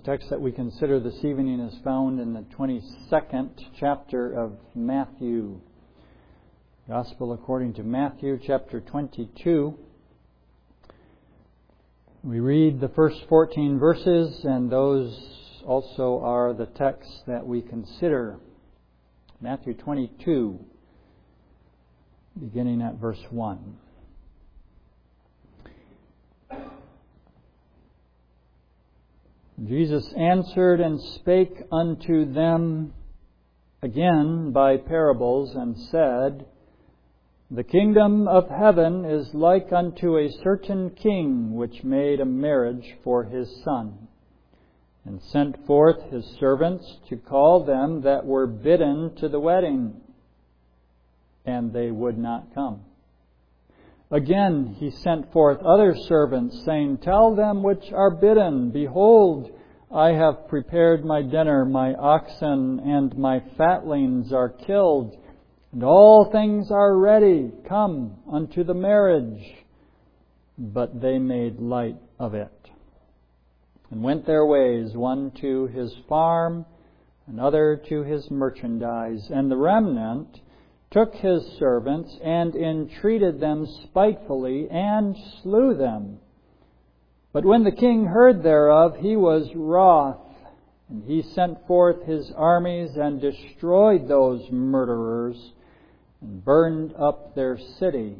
text that we consider this evening is found in the 22nd chapter of Matthew. Gospel according to Matthew, chapter 22. We read the first 14 verses, and those also are the texts that we consider. Matthew 22, beginning at verse 1. Jesus answered and spake unto them again by parables, and said, The kingdom of heaven is like unto a certain king, which made a marriage for his son, and sent forth his servants to call them that were bidden to the wedding, and they would not come. Again he sent forth other servants, saying, Tell them which are bidden, Behold, I have prepared my dinner, my oxen and my fatlings are killed, and all things are ready. Come unto the marriage. But they made light of it, and went their ways, one to his farm, another to his merchandise, and the remnant took his servants, and entreated them spitefully, and slew them. But when the king heard thereof, he was wroth, and he sent forth his armies, and destroyed those murderers, and burned up their city.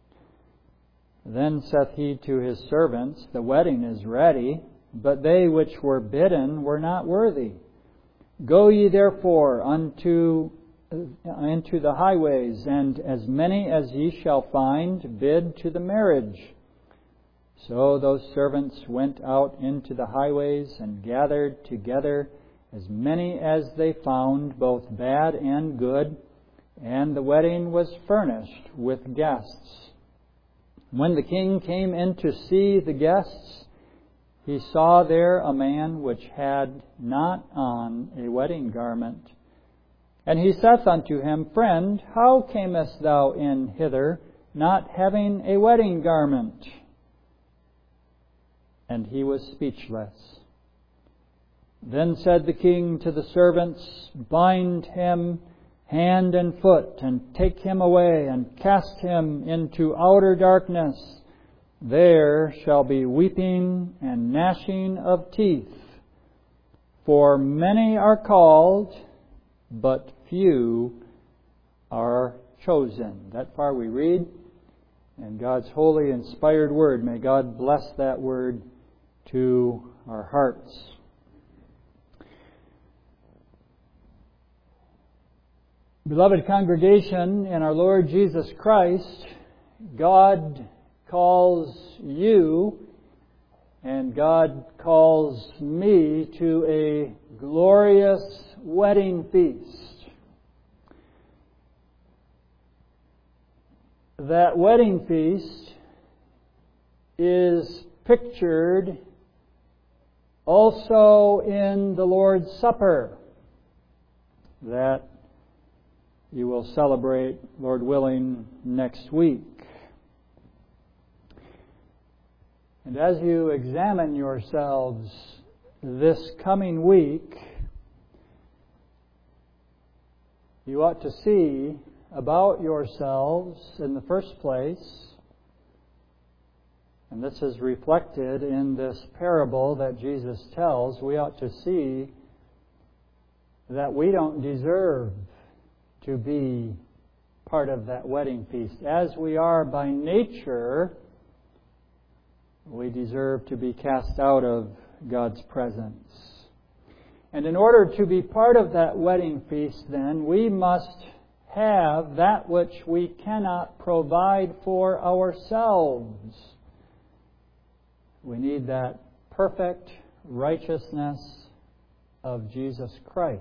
Then saith he to his servants, The wedding is ready, but they which were bidden were not worthy. Go ye therefore into the highways, and as many as ye shall find, bid to the marriage. So those servants went out into the highways, and gathered together as many as they found, both bad and good, and the wedding was furnished with guests. When the king came in to see the guests, he saw there a man which had not on a wedding garment. And he saith unto him, Friend, how camest thou in hither, not having a wedding garment? And he was speechless. Then said the king to the servants, Bind him hand and foot, and take him away, and cast him into outer darkness. There shall be weeping and gnashing of teeth. For many are called, but few are chosen. That far we read. And God's holy, inspired word, may God bless that word to our hearts. Beloved congregation in our Lord Jesus Christ, God calls you and God calls me to a glorious wedding feast. That wedding feast is pictured also in the Lord's Supper that you will celebrate, Lord willing, next week. And as you examine yourselves this coming week, you ought to see about yourselves in the first place, and this is reflected in this parable that Jesus tells, we ought to see that we don't deserve to be part of that wedding feast. As we are by nature, we deserve to be cast out of God's presence. And in order to be part of that wedding feast, then, we must have that which we cannot provide for ourselves. We need that perfect righteousness of Jesus Christ,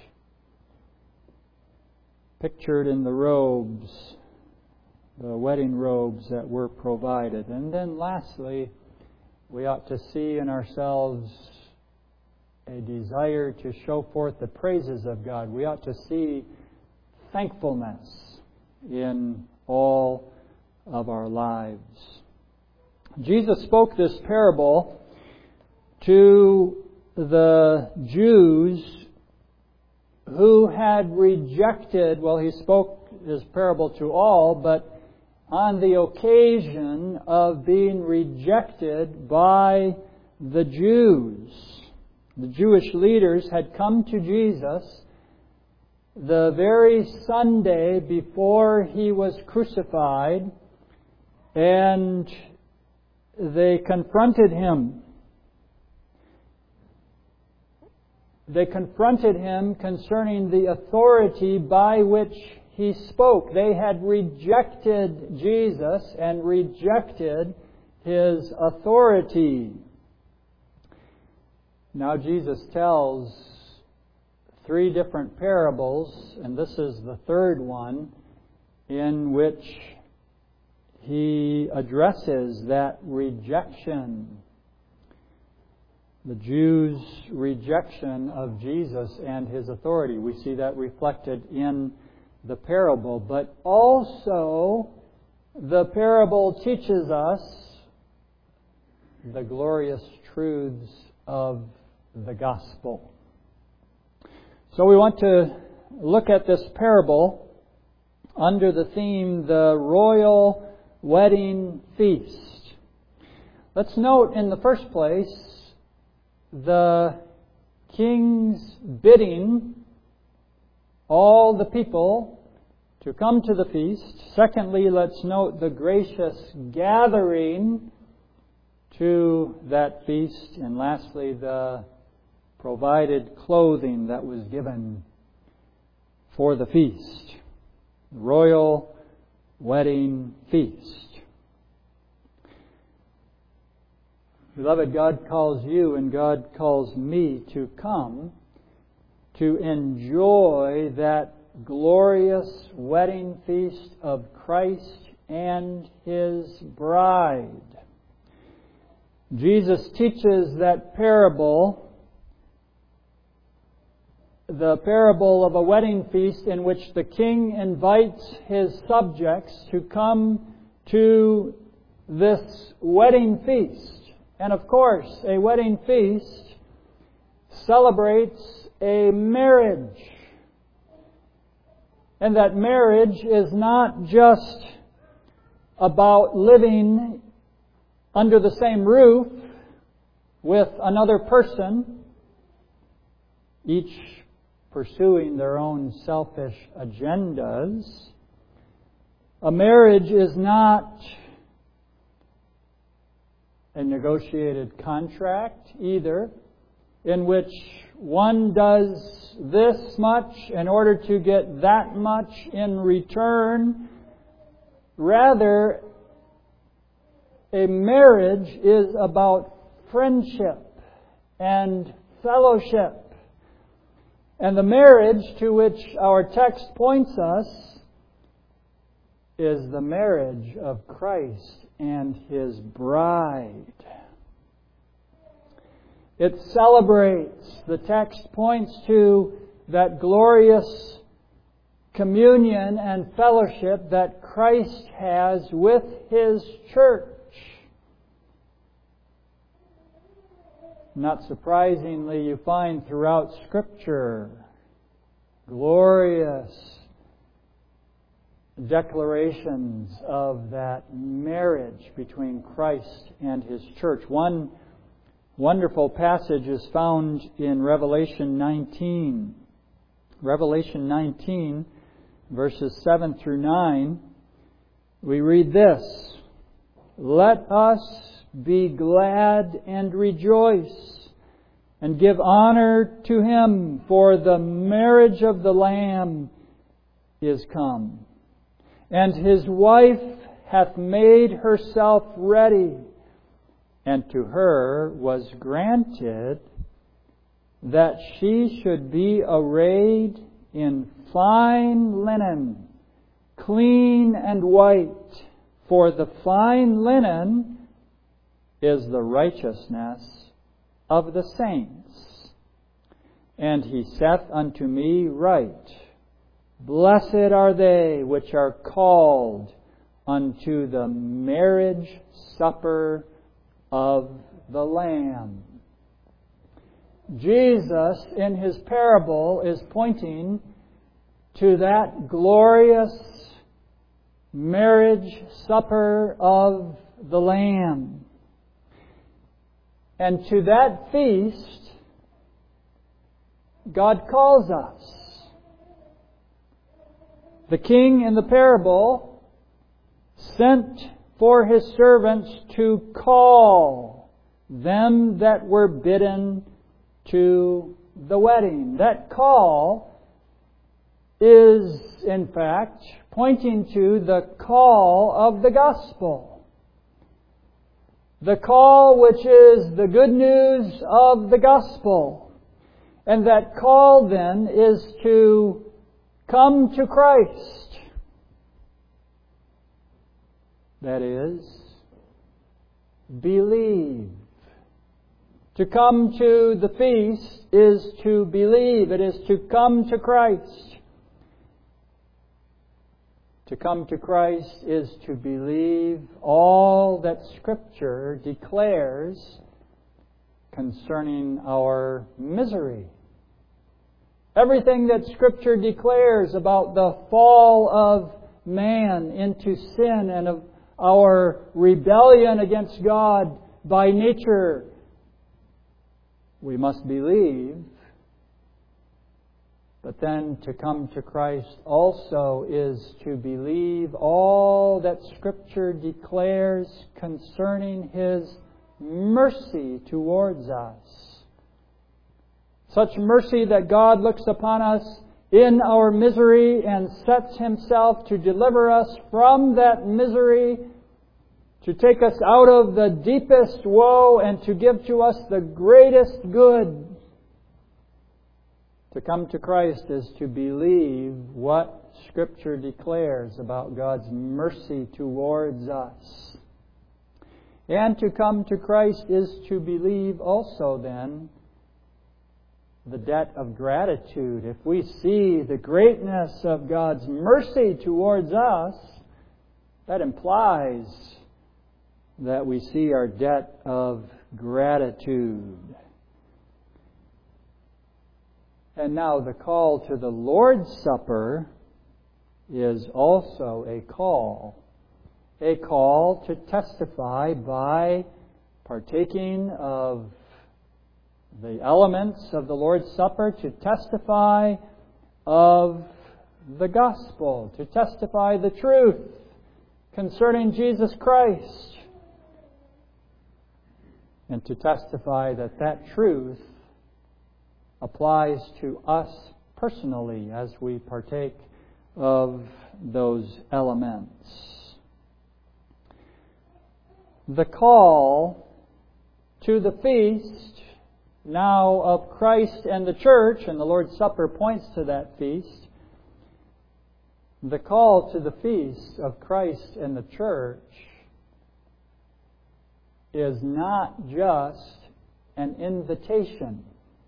pictured in the robes, the wedding robes that were provided. And then lastly, we ought to see in ourselves a desire to show forth the praises of God. We ought to see thankfulness in all of our lives. Jesus spoke this parable to the Jews who had rejected, well, he spoke his parable to all, but on the occasion of being rejected by the Jews. The Jewish leaders had come to Jesus the very Sunday before He was crucified, and they confronted Him. They confronted Him concerning the authority by which He spoke. They had rejected Jesus and rejected His authority. Now Jesus tells 3 different parables, and this is the third one, in which He addresses that rejection. The Jews' rejection of Jesus and His authority. We see that reflected in the parable. But also, the parable teaches us the glorious truths of the gospel. So we want to look at this parable under the theme, the royal wedding feast. Let's note in the first place the king's bidding all the people to come to the feast. Secondly, let's note the gracious gathering to that feast. And lastly, the provided clothing that was given for the feast. The royal wedding feast. Beloved, God calls you and God calls me to come to enjoy that glorious wedding feast of Christ and His bride. Jesus teaches that parable, the parable of a wedding feast in which the king invites his subjects to come to this wedding feast. And of course, a wedding feast celebrates a marriage. And that marriage is not just about living under the same roof with another person, each pursuing their own selfish agendas. A marriage is not a negotiated contract either, in which one does this much in order to get that much in return. Rather, a marriage is about friendship and fellowship. And the marriage to which our text points us is the marriage of Christ and His bride. It celebrates, the text points to that glorious communion and fellowship that Christ has with His church. Not surprisingly, you find throughout Scripture glorious declarations of that marriage between Christ and His church. One wonderful passage is found in Revelation 19. Revelation 19, verses 7 through 9. We read this: "Let us be glad and rejoice, and give honor to Him, for the marriage of the Lamb is come, and His wife hath made herself ready. And to her was granted that she should be arrayed in fine linen, clean and white, for the fine linen is the righteousness of the saints. And He saith unto me, Write, Blessed are they which are called unto the marriage supper of the Lamb." Jesus, in His parable, is pointing to that glorious marriage supper of the Lamb. And to that feast, God calls us. The king in the parable sent for his servants to call them that were bidden to the wedding. That call is, in fact, pointing to the call of the gospel. The call which is the good news of the gospel. And that call then is to come to Christ. That is, believe. To come to the feast is to believe. It is to come to Christ. To come to Christ is to believe all that Scripture declares concerning our misery. Everything that Scripture declares about the fall of man into sin and of our rebellion against God by nature, we must believe. But then to come to Christ also is to believe all that Scripture declares concerning His mercy towards us. Such mercy that God looks upon us in our misery and sets Himself to deliver us from that misery, to take us out of the deepest woe and to give to us the greatest good. To come to Christ is to believe what Scripture declares about God's mercy towards us. And to come to Christ is to believe also then the debt of gratitude. If we see the greatness of God's mercy towards us, that implies that we see our debt of gratitude. And now the call to the Lord's Supper is also a call to testify by partaking of the elements of the Lord's Supper, to testify of the gospel, to testify the truth concerning Jesus Christ, and to testify that that truth applies to us personally as we partake of those elements. The call to the feast now of Christ and the church, and the Lord's Supper points to that feast. The call to the feast of Christ and the church is not just an invitation.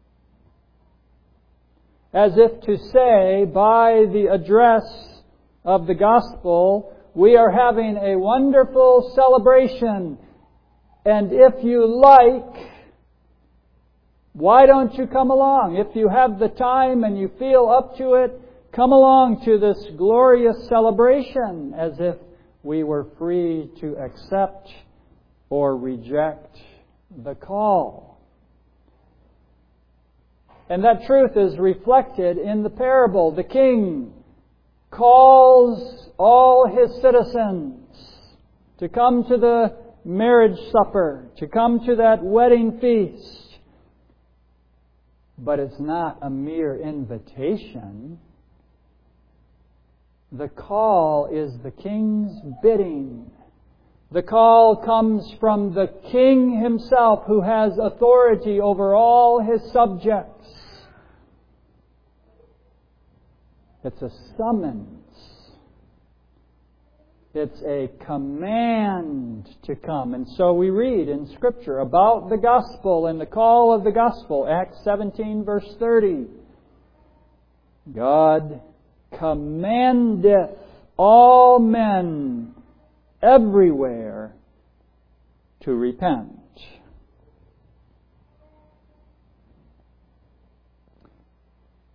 As if to say, by the address of the gospel, we are having a wonderful celebration, and if you like, why don't you come along? If you have the time and you feel up to it, come along to this glorious celebration, as if we were free to accept or reject the call. And that truth is reflected in the parable. The king calls all his citizens to come to the marriage supper, to come to that wedding feast. But it's not a mere invitation. The call is the king's bidding. The call comes from the king himself, who has authority over all his subjects. It's a summons. It's a command to come. And so we read in Scripture about the gospel and the call of the gospel. Acts 17 verse 30. God commandeth all men everywhere to repent.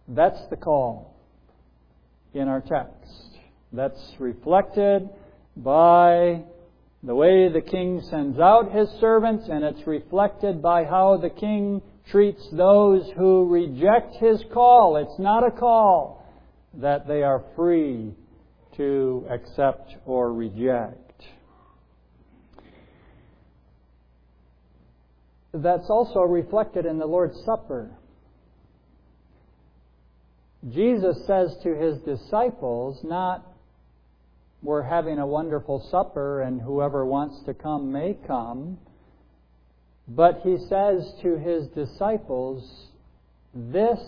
That's the call in our text. That's reflected by the way the king sends out his servants, and it's reflected by how the king treats those who reject his call. It's not a call that they are free to accept or reject. That's also reflected in the Lord's Supper. Jesus says to His disciples, not, we're having a wonderful supper and whoever wants to come may come, but He says to His disciples, this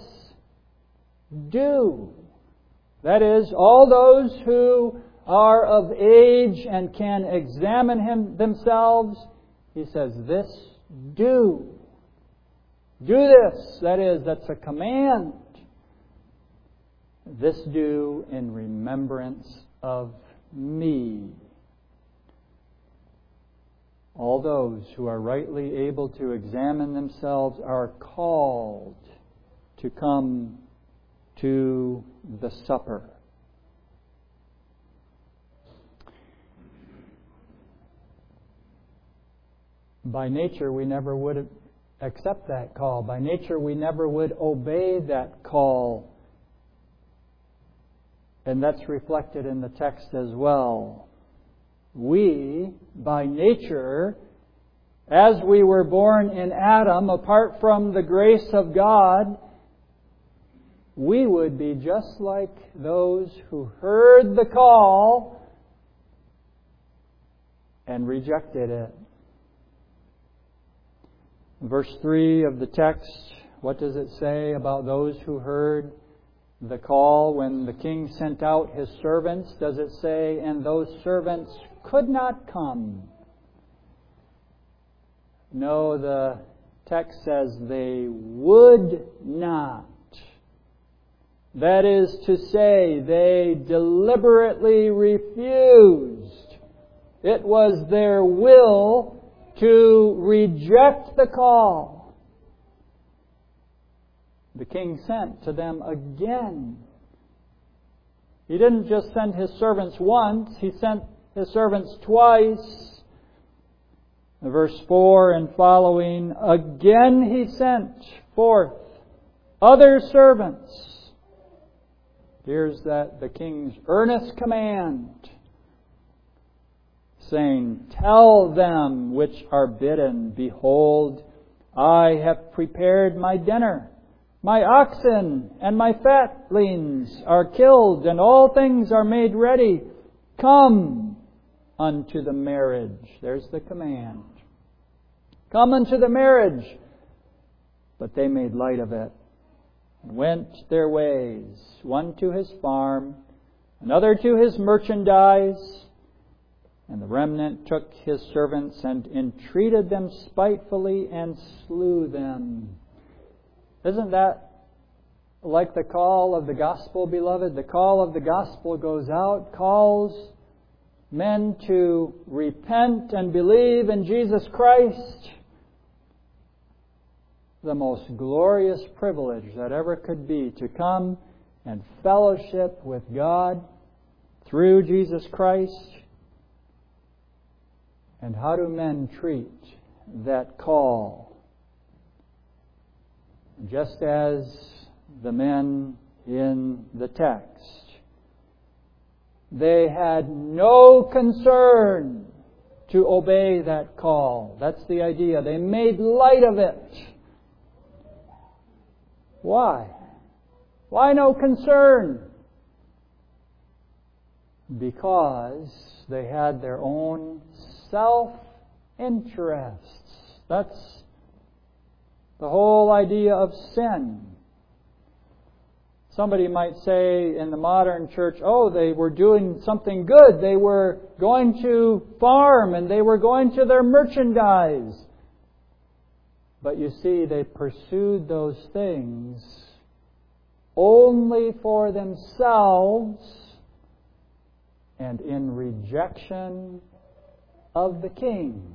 do. That is, all those who are of age and can examine themselves, He says, this do. Do this. That is, that's a command. This do in remembrance of me. All those who are rightly able to examine themselves are called to come to the supper. By nature, we never would accept that call. By nature, we never would obey that call. And that's reflected in the text as well. We, by nature, as we were born in Adam, apart from the grace of God, we would be just like those who heard the call and rejected it. Verse 3 of the text, what does it say about those who heard the call when the king sent out his servants? Does it say, and those servants could not come? No, the text says they would not. That is to say, they deliberately refused. It was their will to reject the call. The king sent to them again. He didn't just send His servants once, He sent His servants twice. In verse 4 and following, again He sent forth other servants. Here's the king's earnest command, saying, tell them which are bidden, behold, I have prepared my dinner. My oxen and my fatlings are killed, and all things are made ready. Come unto the marriage. There's the command. Come unto the marriage. But they made light of it, and went their ways, one to his farm, another to his merchandise. And the remnant took his servants and entreated them spitefully and slew them. Isn't that like the call of the gospel, beloved? The call of the gospel goes out, calls men to repent and believe in Jesus Christ. The most glorious privilege that ever could be, to come and fellowship with God through Jesus Christ. And how do men treat that call? Just as the men in the text, they had no concern to obey that call. That's the idea. They made light of it. Why? Why no concern? Because they had their own self-interests. That's the whole idea of sin. Somebody might say in the modern church, oh, they were doing something good. They were going to farm and they were going to their merchandise. But you see, they pursued those things only for themselves and in rejection of the king.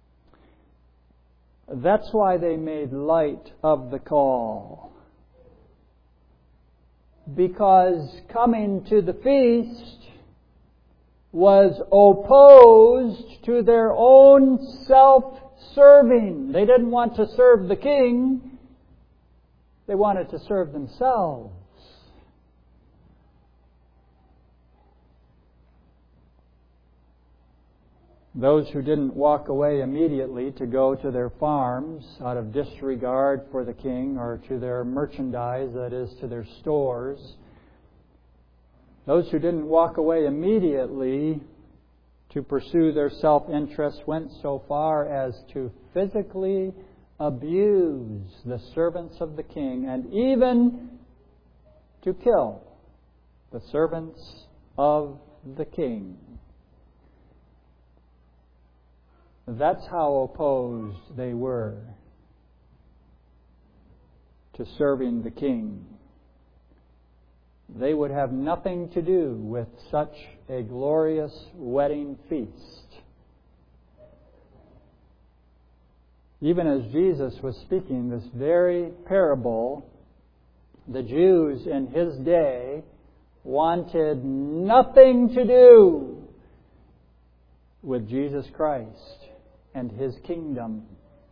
That's why they made light of the call. because coming to the feast was opposed to their own self-serving. They didn't want to serve the king. They wanted to serve themselves. Those who didn't walk away immediately to go to their farms out of disregard for the king, or to their merchandise, that is, to their stores, those who didn't walk away immediately to pursue their self-interest went so far as to physically abuse the servants of the king, and even to kill the servants of the king. That's how opposed they were to serving the king. They would have nothing to do with such a glorious wedding feast. Even as Jesus was speaking this very parable, the Jews in His day wanted nothing to do with Jesus Christ and His kingdom.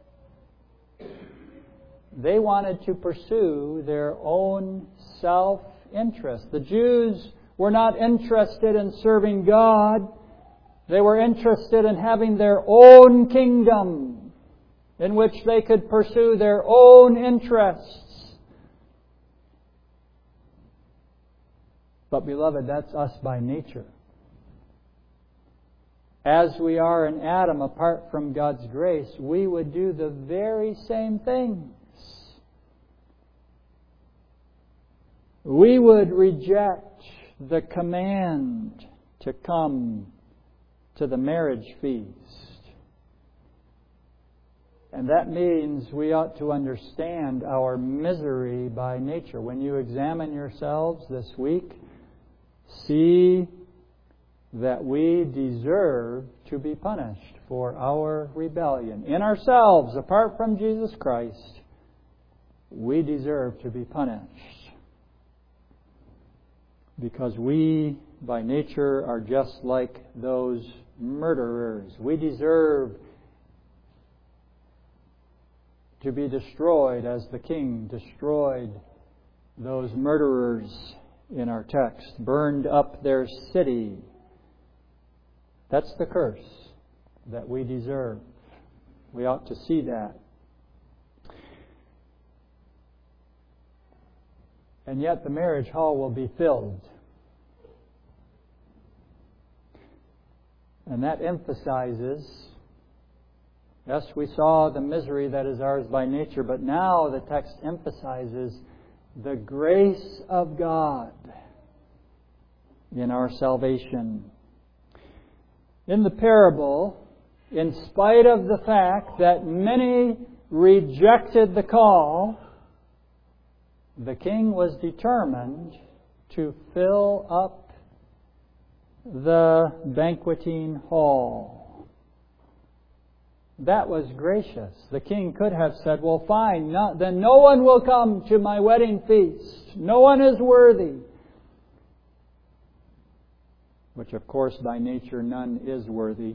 They wanted to pursue their own self-interest. The Jews were not interested in serving God. They were interested in having their own kingdom in which they could pursue their own interests. But beloved, that's us by nature. As we are in Adam, apart from God's grace, we would do the very same things. We would reject the command to come to the marriage feast. And that means we ought to understand our misery by nature. When you examine yourselves this week, see that we deserve to be punished for our rebellion. In ourselves, apart from Jesus Christ, we deserve to be punished. Because we, by nature, are just like those murderers. We deserve to be destroyed as the king destroyed those murderers in our text, burned up their city. That's the curse that we deserve. We ought to see that. And yet the marriage hall will be filled. And that emphasizes, yes, we saw the misery that is ours by nature, but now the text emphasizes the grace of God in our salvation. In the parable, in spite of the fact that many rejected the call, the king was determined to fill up the banqueting hall. That was gracious. The king could have said, well, fine, then no one will come to my wedding feast. No one is worthy. Which, of course, by nature, none is worthy.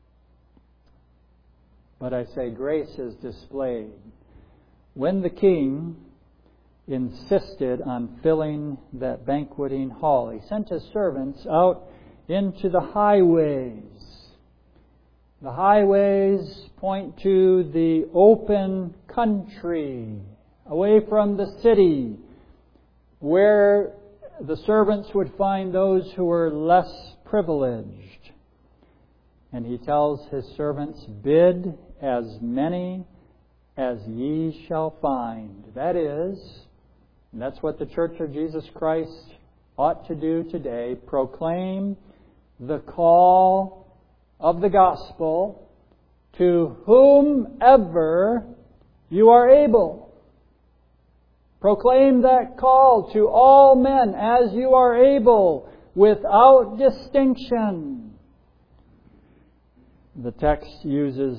But I say grace is displayed. When the king insisted on filling that banqueting hall, he sent his servants out into the highways. The highways point to the open country, away from the city, where the servants would find those who were less privileged. And he tells his servants, bid as many as ye shall find. That is, and that's what the Church of Jesus Christ ought to do today, proclaim the call of the gospel to whomever you are able. Proclaim that call to all men as you are able, without distinction. The text uses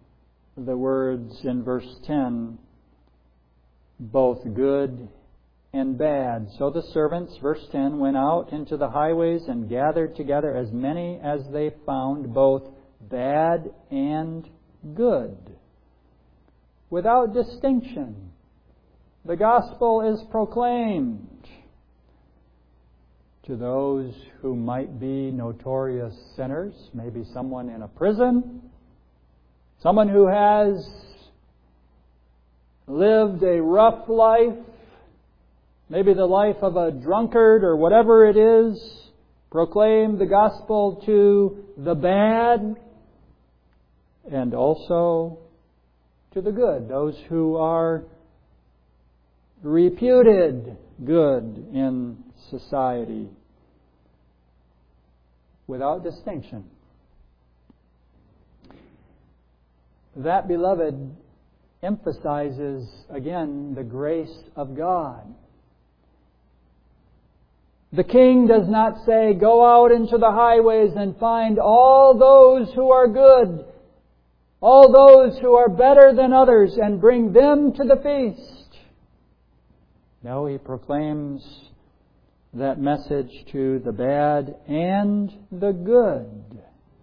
the words in verse 10, both good and bad. So the servants, verse 10, went out into the highways and gathered together as many as they found, both bad and good, without distinction. The gospel is proclaimed to those who might be notorious sinners, maybe someone in a prison, someone who has lived a rough life, maybe the life of a drunkard or whatever it is. Proclaim the gospel to the bad and also to the good, those who are reputed good in society, without distinction. That, beloved, emphasizes again the grace of God. The king does not say, go out into the highways and find all those who are good, all those who are better than others, and bring them to the feast. No, he proclaims that message to the bad and the good.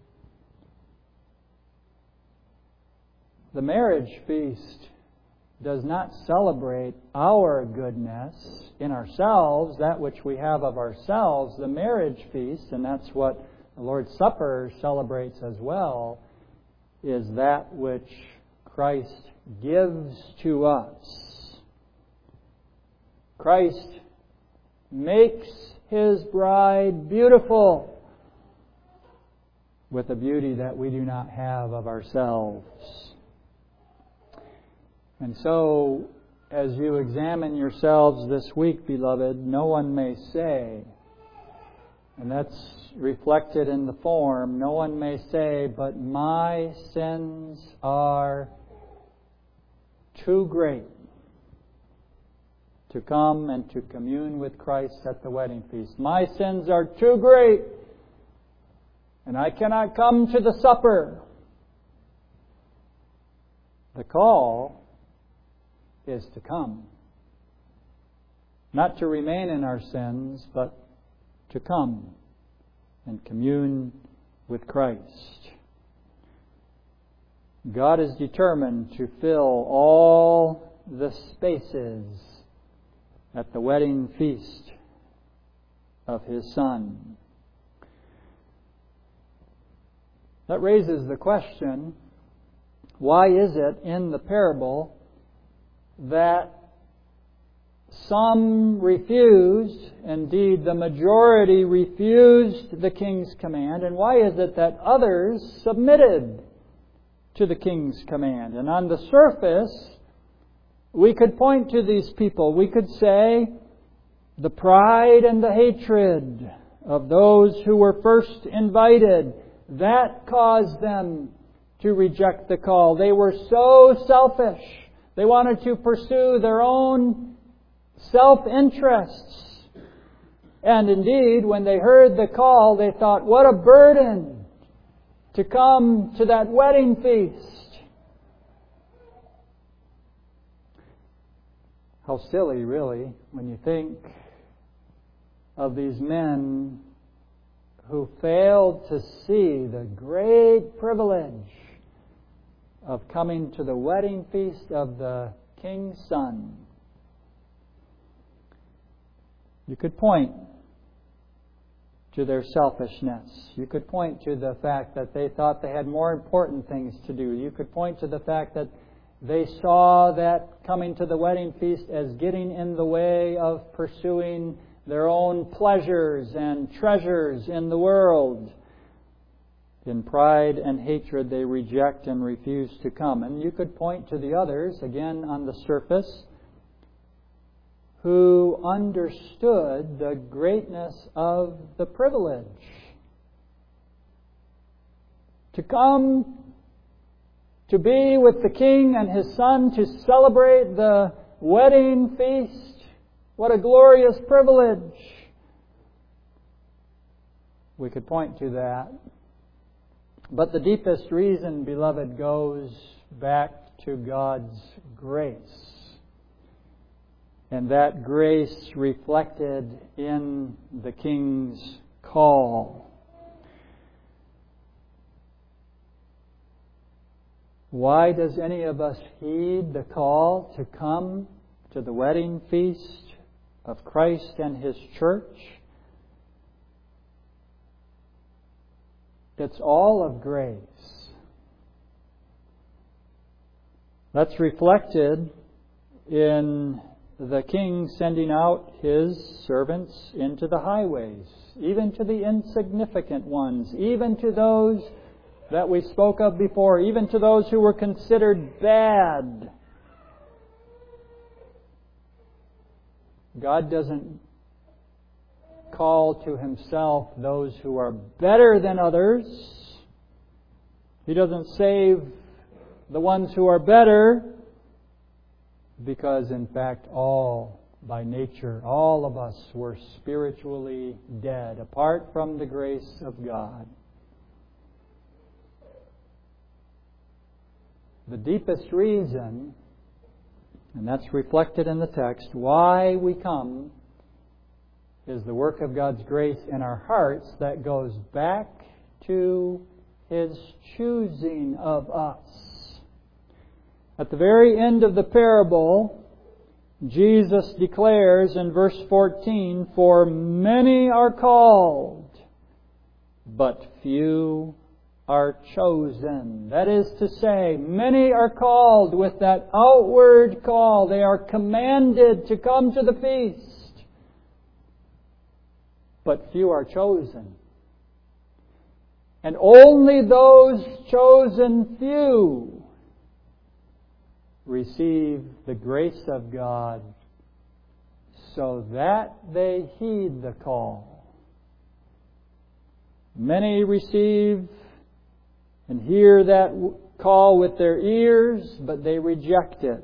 The marriage feast does not celebrate our goodness in ourselves, that which we have of ourselves. The marriage feast, and that's what the Lord's Supper celebrates as well, is that which Christ gives to us. Christ makes His bride beautiful with a beauty that we do not have of ourselves. And so, as you examine yourselves this week, beloved, no one may say, and that's reflected in the form, no one may say, but my sins are too great to come and to commune with Christ at the wedding feast. My sins are too great, and I cannot come to the supper. The call is to come. Not to remain in our sins, but to come and commune with Christ. God is determined to fill all the spaces at the wedding feast of His Son. That raises the question, why is it in the parable that some refused, indeed the majority refused the king's command, and why is it that others submitted to the king's command? And on the surface, we could point to these people. We could say the pride and the hatred of those who were first invited, that caused them to reject the call. They were so selfish. They wanted to pursue their own self-interests. And indeed, when they heard the call, they thought, what a burden to come to that wedding feast. How silly, really, when you think of these men who failed to see the great privilege of coming to the wedding feast of the King's Son. You could point to their selfishness. You could point to the fact that they thought they had more important things to do. You could point to the fact that they saw that coming to the wedding feast as getting in the way of pursuing their own pleasures and treasures in the world. In pride and hatred, they reject and refuse to come. And you could point to the others, again on the surface, who understood the greatness of the privilege to come to be with the King and His Son, to celebrate the wedding feast. What a glorious privilege! We could point to that. But the deepest reason, beloved, goes back to God's grace. and that grace reflected in the King's call. Why does any of us heed the call to come to the wedding feast of Christ and His church? It's all of grace. That's reflected in the King sending out His servants into the highways, even to the insignificant ones, even to those that we spoke of before, even to those who were considered bad. God doesn't call to Himself those who are better than others. He doesn't save the ones who are better, because in fact all, by nature, all of us were spiritually dead, apart from the grace of God. The deepest reason, and that's reflected in the text, why we come is the work of God's grace in our hearts that goes back to His choosing of us. At the very end of the parable, Jesus declares in verse 14, "For many are called, but few are chosen." That is to say, many are called with that outward call. They are commanded to come to the feast. But few are chosen. And only those chosen few receive the grace of God so that they heed the call. Many receive and hear that call with their ears, but they reject it.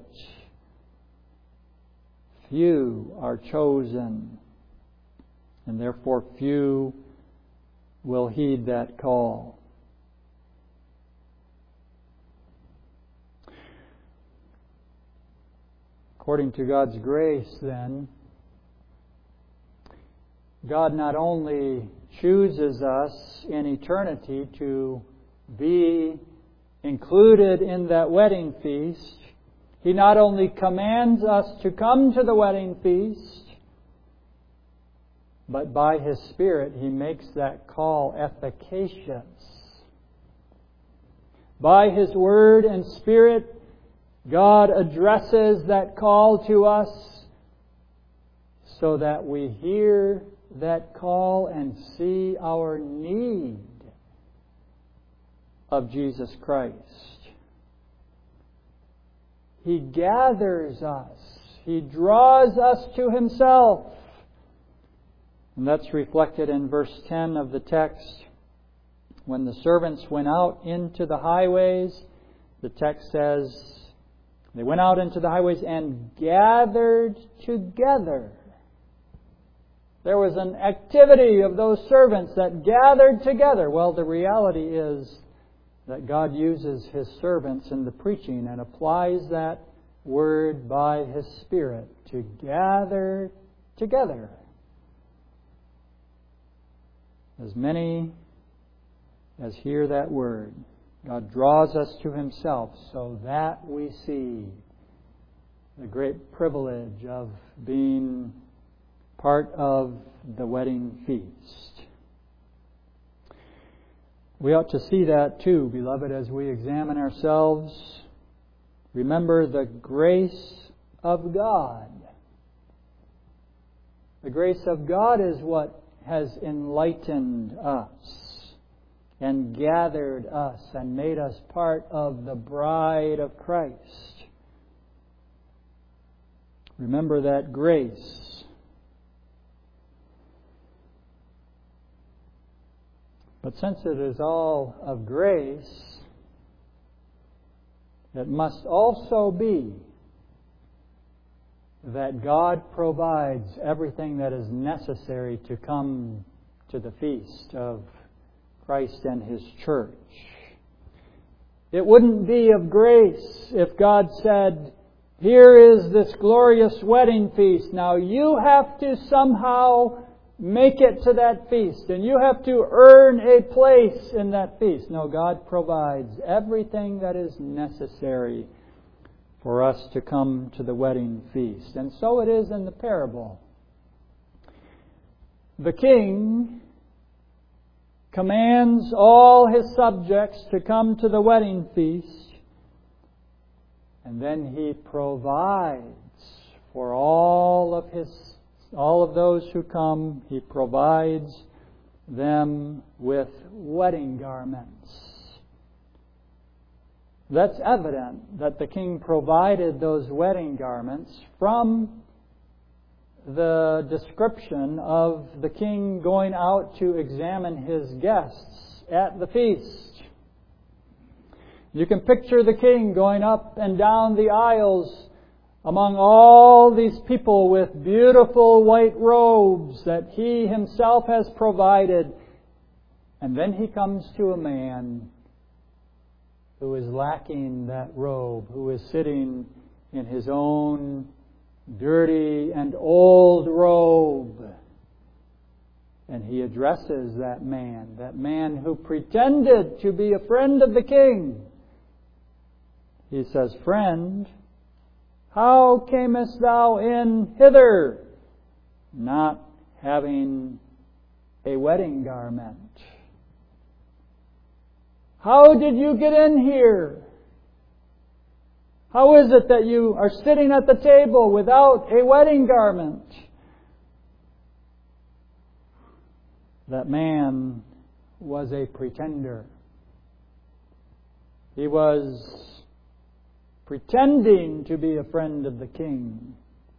Few are chosen, and therefore few will heed that call. According to God's grace, then, God not only chooses us in eternity to be included in that wedding feast, He not only commands us to come to the wedding feast, but by His Spirit He makes that call efficacious. By His Word and Spirit, God addresses that call to us so that we hear that call and see our need of Jesus Christ. He gathers us. He draws us to Himself. And that's reflected in verse 10 of the text. When the servants went out into the highways, the text says, they went out into the highways and gathered together. There was an activity of those servants that gathered together. Well, the reality is that God uses His servants in the preaching and applies that word by His Spirit to gather together. As many as hear that word, God draws us to Himself so that we see the great privilege of being part of the wedding feast. We ought to see that too, beloved, as we examine ourselves. Remember the grace of God. The grace of God is what has enlightened us and gathered us and made us part of the bride of Christ. Remember that grace. But since it is all of grace, it must also be that God provides everything that is necessary to come to the feast of Christ and His church. It wouldn't be of grace if God said, Here is this glorious wedding feast. Now you have to somehow make it to that feast, and you have to earn a place in that feast. No, God provides everything that is necessary for us to come to the wedding feast. And so it is in the parable. The king commands all his subjects to come to the wedding feast, and then he provides for all of those who come. He provides them with wedding garments. That's evident that the king provided those wedding garments from the description of the king going out to examine his guests at the feast. You can picture the king going up and down the aisles among all these people with beautiful white robes that he himself has provided. And then he comes to a man who is lacking that robe, who is sitting in his own dirty and old robe. And he addresses that man who pretended to be a friend of the king. He says, "Friend, how camest thou in hither, not having a wedding garment? How did you get in here? How is it that you are sitting at the table without a wedding garment?" That man was a pretender. He was pretending to be a friend of the king.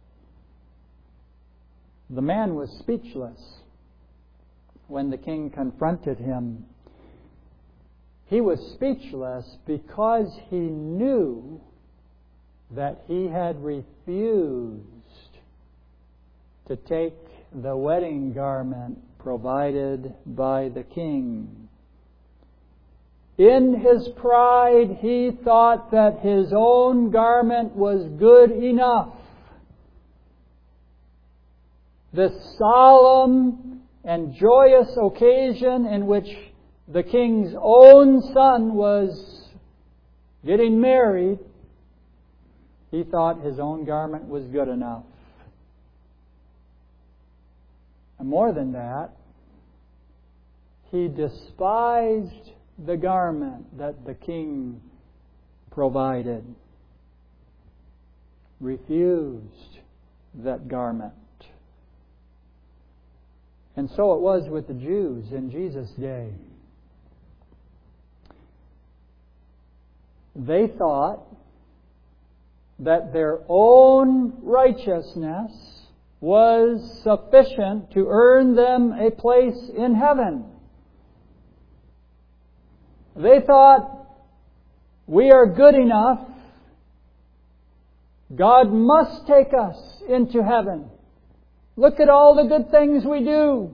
The man was speechless when the king confronted him. He was speechless because he knew that he had refused to take the wedding garment provided by the king. In his pride, he thought that his own garment was good enough. This solemn and joyous occasion in which the king's own son was getting married, he thought his own garment was good enough. And more than that, he despised the garment that the king provided. Refused that garment. And so it was with the Jews in Jesus' day. They thought that their own righteousness was sufficient to earn them a place in heaven. They thought, we are good enough. God must take us into heaven. Look at all the good things we do.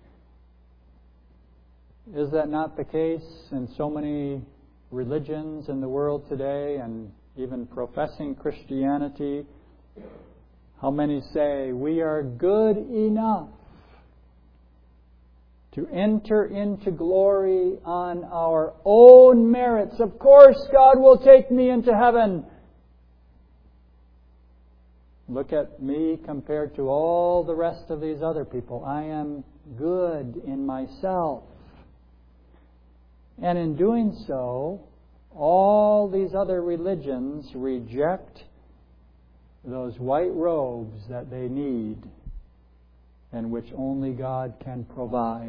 Is that not the case in so many religions in the world today, and even professing Christianity? How many say, we are good enough to enter into glory on our own merits? Of course, God will take me into heaven. Look at me compared to all the rest of these other people. I am good in myself. And in doing so, all these other religions reject those white robes that they need and which only God can provide.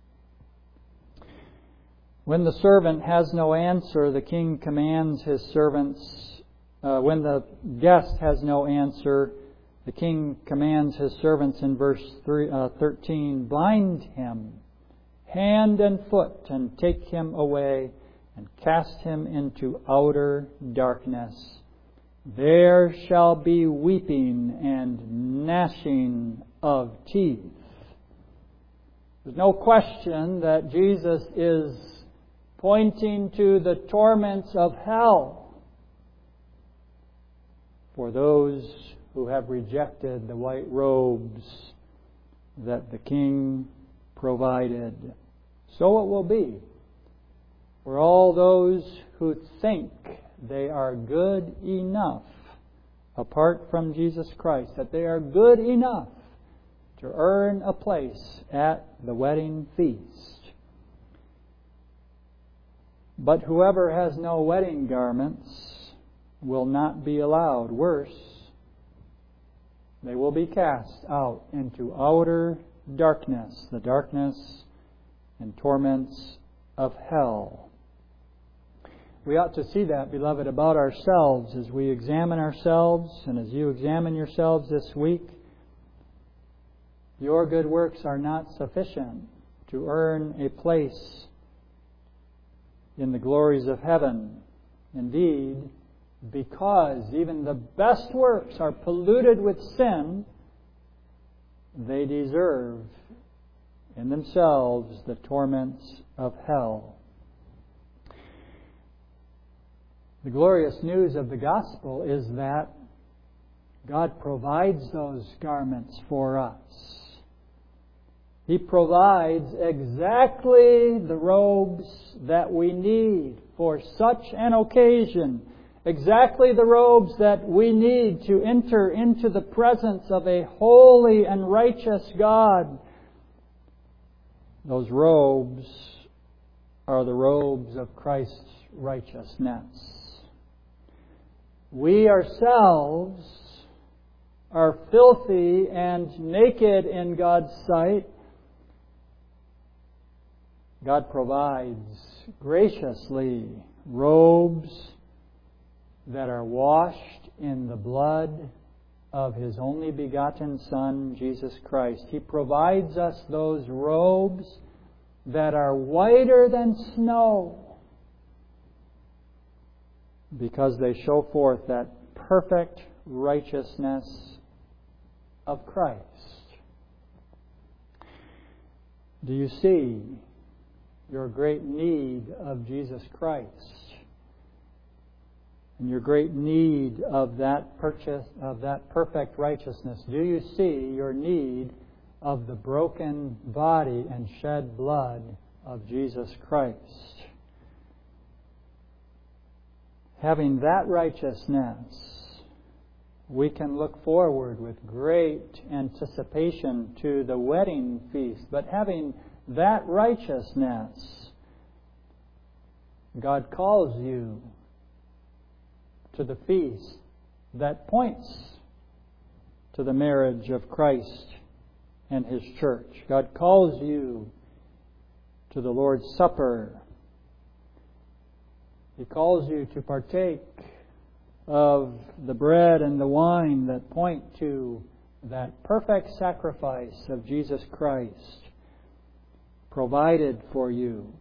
When the servant has no answer, the king commands his servants. When the guest has no answer, the king commands his servants in verse 13, bind him hand and foot and take him away and cast him into outer darkness. There shall be weeping and gnashing of teeth. There's no question that Jesus is pointing to the torments of hell. for those who have rejected the white robes that the King provided. So it will be for all those who think they are good enough apart from Jesus Christ, that they are good enough to earn a place at the wedding feast. But whoever has no wedding garments will not be allowed. Worse, they will be cast out into outer darkness, the darkness and torments of hell. We ought to see that, beloved, about ourselves as we examine ourselves, and as you examine yourselves this week. Your good works are not sufficient to earn a place in the glories of heaven. Indeed, because even the best works are polluted with sin, they deserve in themselves the torments of hell. The glorious news of the gospel is that God provides those garments for us. He provides exactly the robes that we need for such an occasion. Exactly the robes that we need to enter into the presence of a holy and righteous God. Those robes are the robes of Christ's righteousness. We ourselves are filthy and naked in God's sight. God provides graciously robes that are washed in the blood of His only begotten Son, Jesus Christ. He provides us those robes that are whiter than snow, because they show forth that perfect righteousness of Christ. Do you see your great need of Jesus Christ and your great need of that perfect righteousness? Do you see your need of the broken body and shed blood of Jesus Christ? Having that righteousness, we can look forward with great anticipation to the wedding feast. But having that righteousness, God calls you to the feast that points to the marriage of Christ and His church. God calls you to the Lord's Supper. He calls you to partake of the bread and the wine that point to that perfect sacrifice of Jesus Christ provided for you,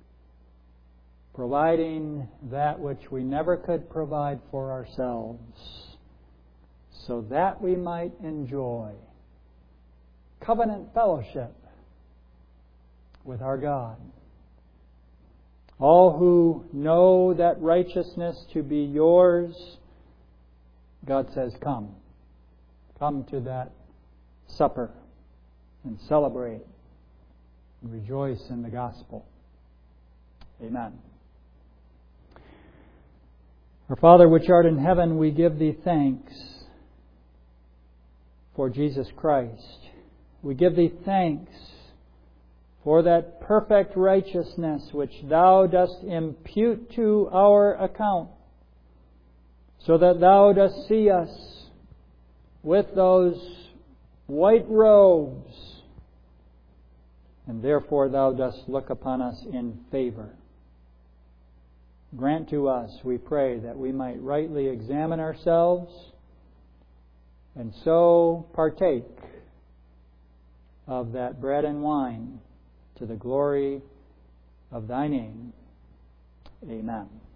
providing that which we never could provide for ourselves, so that we might enjoy covenant fellowship with our God. All who know that righteousness to be yours, God says, come. Come to that supper and celebrate and rejoice in the gospel. Amen. Our Father which art in heaven, we give Thee thanks for Jesus Christ. We give Thee thanks for that perfect righteousness which Thou dost impute to our account, so that Thou dost see us with those white robes, and therefore Thou dost look upon us in favor. Grant to us, we pray, that we might rightly examine ourselves and so partake of that bread and wine to the glory of Thy name. Amen.